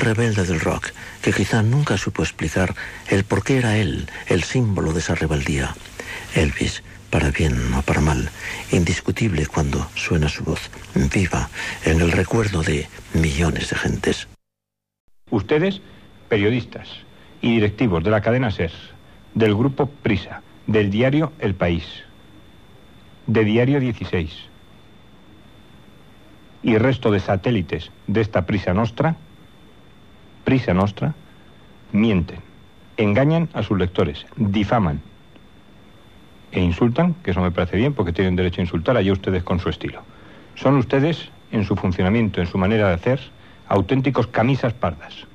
rebelde del rock que quizá nunca supo explicar el por qué era él el símbolo de esa rebeldía. Elvis, para bien o para mal, indiscutible cuando suena su voz, viva en el recuerdo de millones de gentes. Ustedes, periodistas y directivos de la cadena SER, del grupo Prisa, del diario El País, de Diario 16 y resto de satélites de esta Prisa Nostra, mienten, engañan a sus lectores, difaman e insultan, que eso me parece bien porque tienen derecho a insultar, allá ustedes con su estilo. Son ustedes, en su funcionamiento, en su manera de hacer, auténticos camisas pardas.